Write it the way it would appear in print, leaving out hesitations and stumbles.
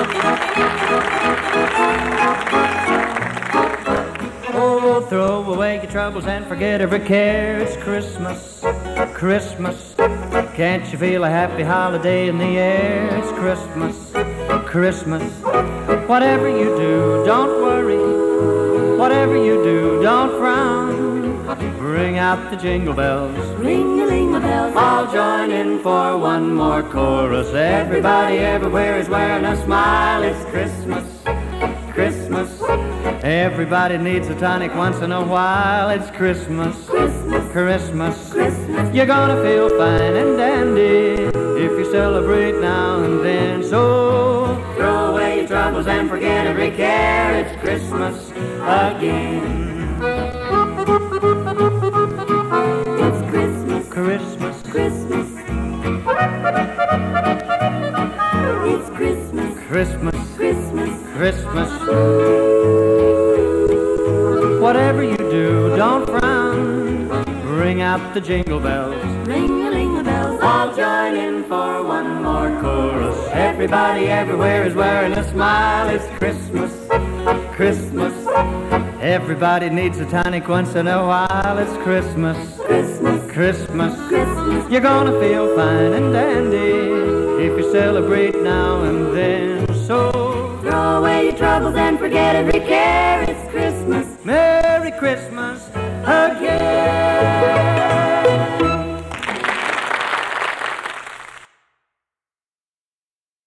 Oh, throw away your troubles and forget every care. It's Christmas, Christmas. Can't you feel a happy holiday in the air? It's Christmas, Christmas. Whatever you do, don't worry. Whatever you do, don't frown. Bring out the jingle bells. Ring-a-ling-a-bells. I'll join in for one more chorus. Everybody everywhere is wearing a smile. It's Christmas, Christmas. Everybody needs a tonic once in a while. It's Christmas, Christmas, Christmas. Christmas. You're gonna feel fine and dandy if you celebrate now and then. So throw away your troubles and forget every care. It's Christmas again. It's Christmas, Christmas, Christmas. It's Christmas, Christmas, Christmas. Christmas. Whatever you do, don't frown. Bring out the jingle bells. Ring-a-ling-a-bells. I'll join in for one more chorus. Everybody everywhere is wearing a smile. It's Christmas, Christmas. Everybody needs a tonic once in a while. It's Christmas, Christmas, Christmas. Christmas. You're gonna feel fine and dandy if you celebrate now and then. So Throw away your troubles and forget every care. It's Christmas. Merry Christmas again.